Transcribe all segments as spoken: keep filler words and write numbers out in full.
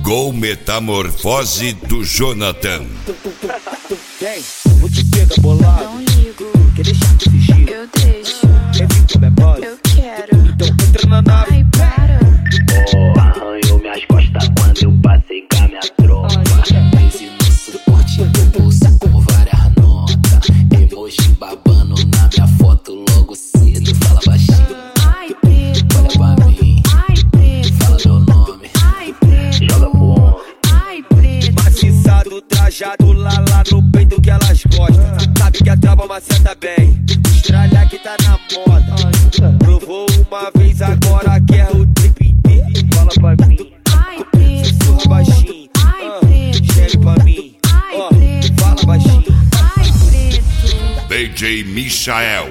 Gol Metamorfose do Jonathan. Vem, vou te pegar bolado. Não ligo, Quer deixar de fingir? eu deixo. Quer vir como é bola? Eu quero. Então entra na nave. Ai, para. Oh, arranhou minhas costas quando eu passei com a minha tropa. Crise no suporte do bolso com várias notas. Emoji babando na minha foto logo cedo. Fala baixinho, Ai, preto. olha pra mim, Ai, preto. fala meu nome, Ai, preto. joga pro ombro. Ai, preto. Maciçado, trajado, lá lá no peito que elas gostam. Sabe que a trava maceta bem. Estralha que tá na moda. Provou uma vez, agora quer o trip inteiro. Fala pra mim, Ai, preto. sussurra baixinho. Ai, Ah, preto. Gere pra mim. Ai, Ó, preto. fala baixinho. Ai, preto. D J Michael.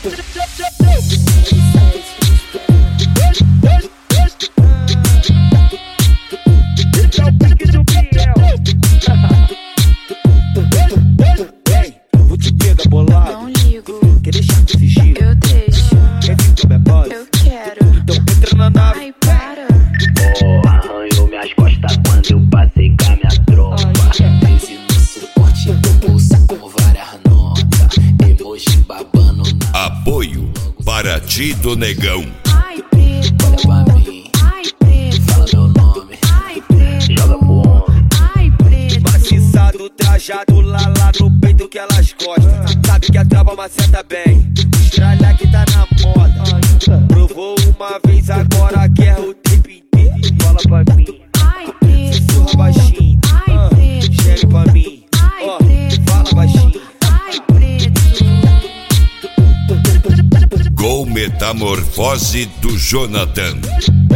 Vem, vou te pegar bolado. Não ligo, Quer deixar de fingir? eu deixo. Quer vir como é bola? Eu quero. Então entra na nave. Ai, para. Oh, arranhou minhas costas quando eu passei com a minha tropa. Crise no suporte do bolso com várias notas. Emoji babando na Apoio para ti do Negão. Ai, preto. olha pra mim, Ai, preto. fala meu nome, Ai, preto. joga pro ombro. Ai, preto. Maciçado, trajado, lá lá no peito que elas gostam. Sabe que a trava maceta bem. Estralha que tá na moda. Provou uma vez, agora quer o trip inteiro. Fala pra mim, Ai, preto. sussurra baixinho. Ai, Ah, preto. gere pra mim. Ai, Ó, preto. fala baixinho. Ai, preto. Gol Metamorfose do Jonathan.